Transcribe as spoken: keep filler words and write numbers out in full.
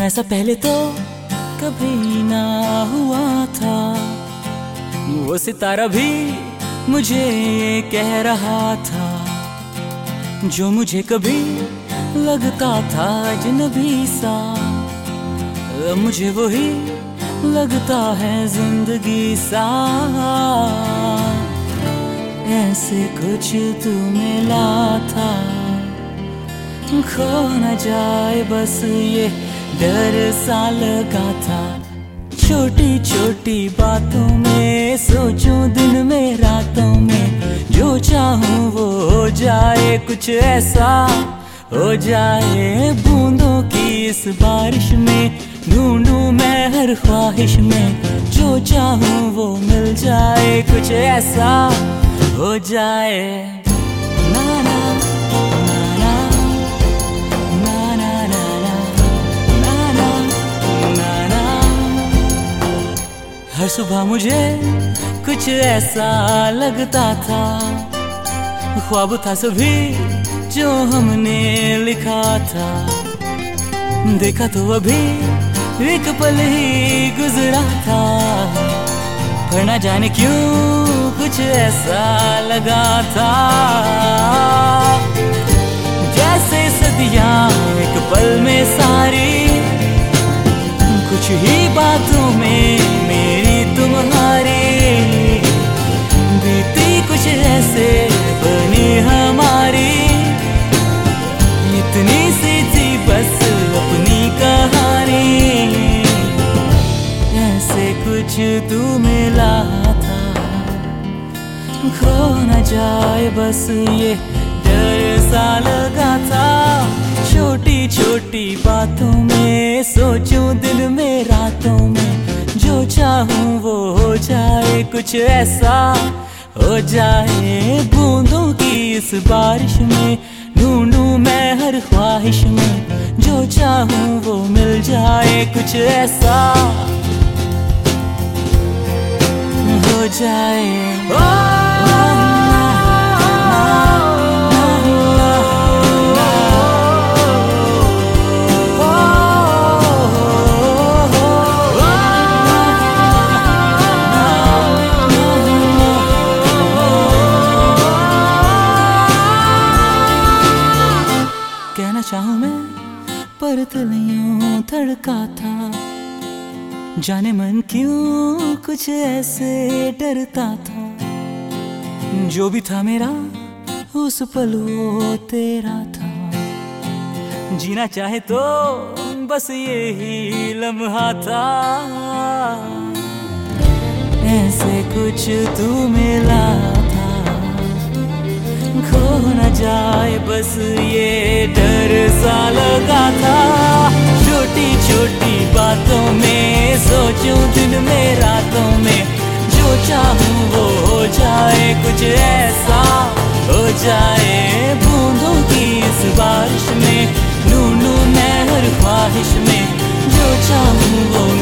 ऐसा पहले तो कभी ना हुआ था। वो सितारा भी मुझे कह रहा था, जो मुझे कभी लगता था अजनबी सा, अब मुझे वही लगता है जिंदगी सा। ऐसे कुछ तू मिला था, खो न जाए बस ये डर सा लगा था। छोटी छोटी बातों में सोचूं दिन में रातों में, जो चाहूं वो हो जाए कुछ ऐसा हो जाए। बूंदों की इस बारिश में ढूंढूं मैं हर ख्वाहिश में, जो चाहूं वो मिल जाए कुछ ऐसा हो जाए। ना ना ना ना ना ना ना ना ना ना। हर सुबह मुझे कुछ ऐसा लगता था, ख्वाब था सभी जो हमने लिखा था। देखा तो अभी एक पल ही गुजरा था, पर ना जाने क्यों कुछ ऐसा लगा था, जैसे सदियां एक पल में सारी, कुछ ही बातों में मेरी तुम्हारी बीती कुछ ऐसे बनी हमारी। इतनी सी थी बस अपनी कहानी, ऐसे कुछ तू मिला था, खो न जाए बस ये डर सा लगा था। छोटी छोटी बातों में सोचूं दिन में रातों में, जो चाहूं वो हो जाए कुछ ऐसा हो जाए। बूंदों की इस बारिश में ढूंढूं मैं हर ख्वाहिश में, जो चाहूं वो मिल जाए कुछ ऐसा हो जाए। ओ कहना चाहूं मैं पर दिल यूं धड़का था, जाने मन क्यों कुछ ऐसे डरता था। जो भी था मेरा उस पल वो तेरा था, जीना चाहे तो बस यही लम्हा था। ऐसे कुछ तू मिला था, खो न जाए बस ये डर सा लगा था। छोटी छोटी बातों में सोचूं दिन में रातों में, जो चाहूं वो हो जाए कुछ ऐसा हो जाए। बूंदों की इस बारिश में ढूंढूं मैं हर ख्वाहिश में, जो चाहूं वो